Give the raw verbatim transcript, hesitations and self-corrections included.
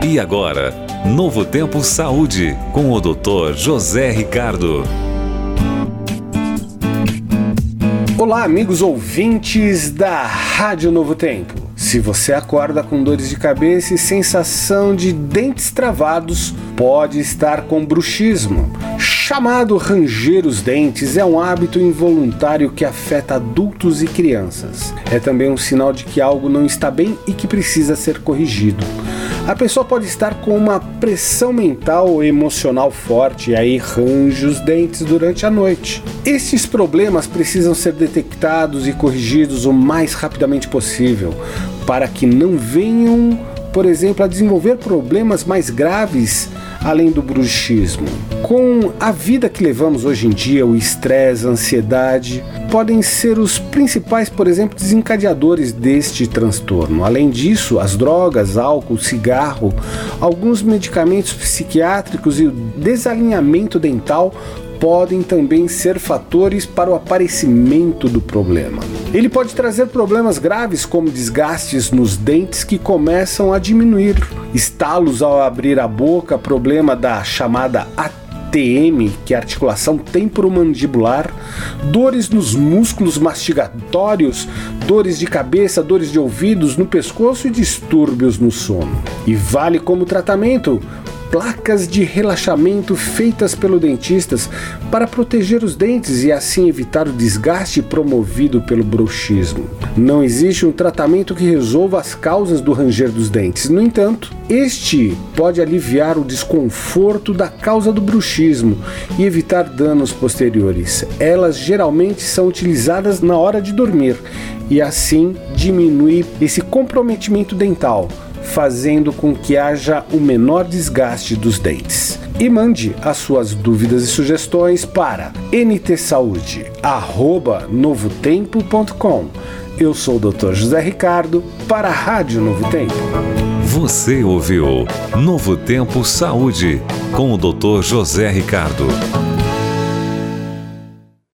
E agora, Novo Tempo Saúde, com o doutor José Ricardo. Olá, amigos ouvintes da Rádio Novo Tempo. Se você acorda com dores de cabeça e sensação de dentes travados, pode estar com bruxismo. Chamado ranger os dentes, é um hábito involuntário que afeta adultos e crianças. É também um sinal de que algo não está bem e que precisa ser corrigido. A pessoa pode estar com uma pressão mental ou emocional forte e aí range os dentes durante a noite. Estes problemas precisam ser detectados e corrigidos o mais rapidamente possível, para que não venham, por exemplo, a desenvolver problemas mais graves além do bruxismo. Com a vida que levamos hoje em dia, o estresse, a ansiedade podem ser os principais, por exemplo, desencadeadores deste transtorno. Além disso, as drogas, álcool, cigarro, alguns medicamentos psiquiátricos e o desalinhamento dental podem também ser fatores para o aparecimento do problema. Ele pode trazer problemas graves como desgastes nos dentes que começam a diminuir, estalos ao abrir a boca, problema da chamada A T M, que é a articulação temporomandibular, dores nos músculos mastigatórios, dores de cabeça, dores de ouvidos, no pescoço e distúrbios no sono. E vale como tratamento placas de relaxamento feitas pelo dentistas para proteger os dentes e assim evitar o desgaste promovido pelo bruxismo. Não existe um tratamento que resolva as causas do ranger dos dentes. No entanto, este pode aliviar o desconforto da causa do bruxismo e evitar danos posteriores. Elas geralmente são utilizadas na hora de dormir e assim diminui esse comprometimento dental, fazendo com que haja o menor desgaste dos dentes. E mande as suas dúvidas e sugestões para n t saúde arroba novo tempo ponto com. Eu sou o doutor José Ricardo para a Rádio Novo Tempo. Você ouviu Novo Tempo Saúde com o doutor José Ricardo.